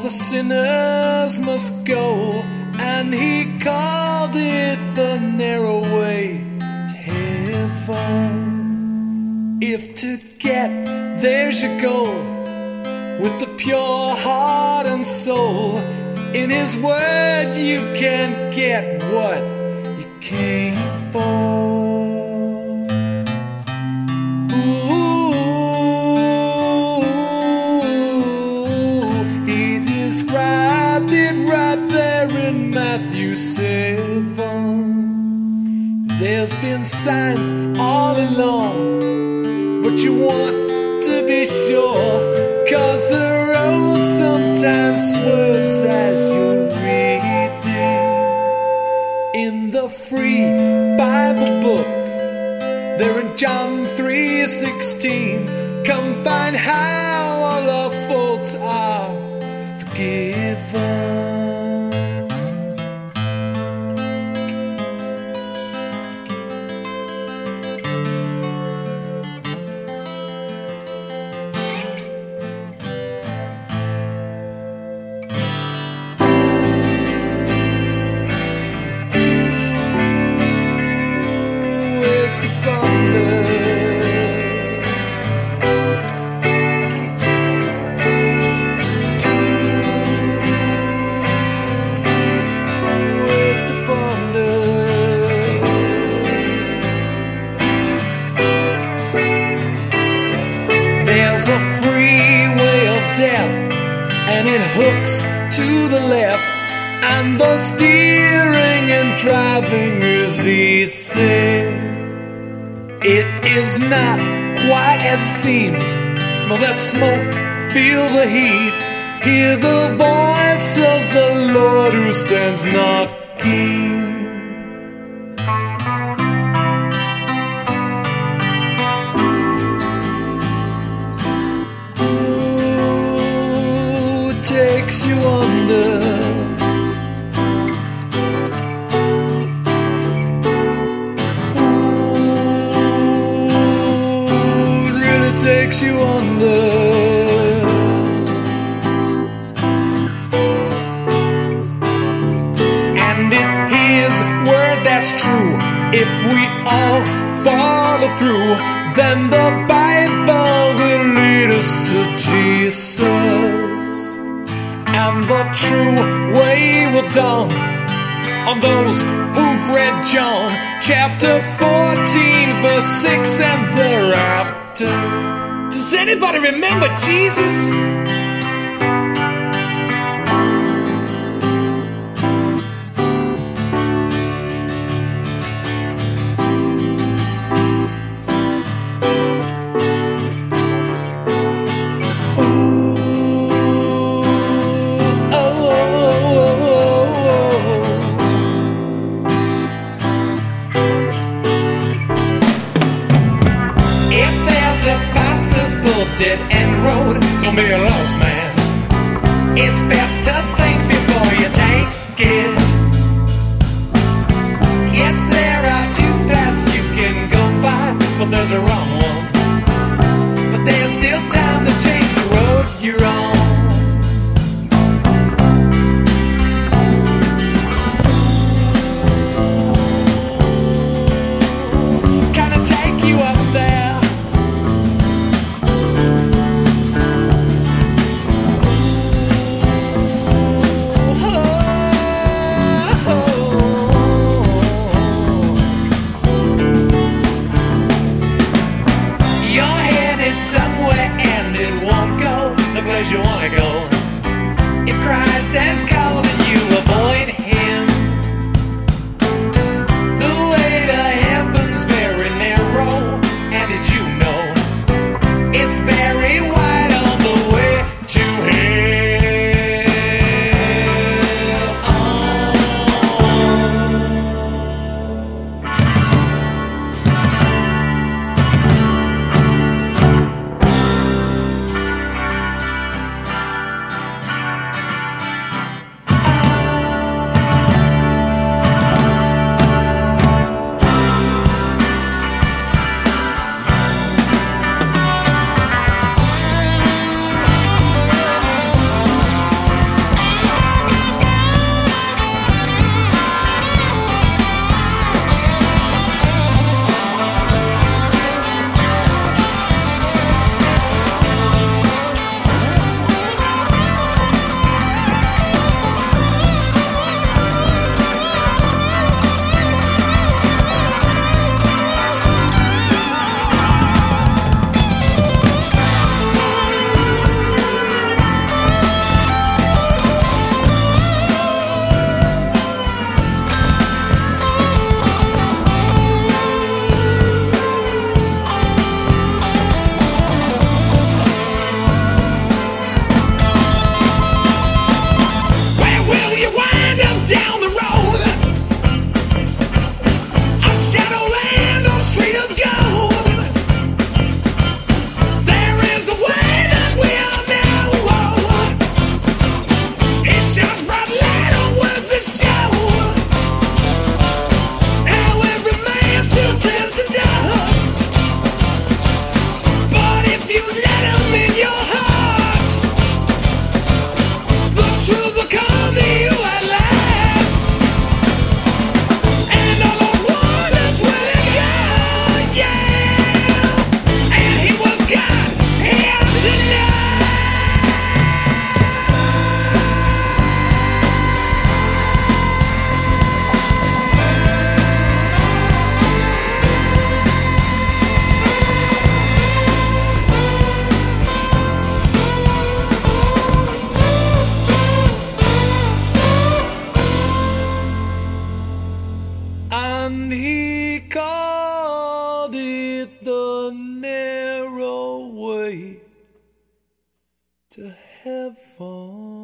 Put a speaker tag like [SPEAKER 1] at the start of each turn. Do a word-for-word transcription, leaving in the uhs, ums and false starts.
[SPEAKER 1] the sinners must go, and he called it the narrow way to heaven. If to get there you go with the pure heart and soul, in his word you can get what you came for. Described it right there in Matthew seven. There's been signs all along, but you want to be sure, 'cause the road sometimes swerves as you're reading. In the free Bible book, there in John three sixteen, come find how all our faults are forgiven. Two ways to ponder. There's a freeway of death, and it hooks to the left, and the steering and driving is easy. It is not quite as it seems. Smell that smoke, feel the heat, hear the voice of the Lord who stands knocking. Takes you under. Ooh, it really takes you under. And it's his word that's true. If we all follow through, then the Bible will lead us to Jesus. And the true way will dawn on those who've read John chapter fourteen, verse six and thereafter. Does anybody remember Jesus? Dead end road, don't be lost to heaven.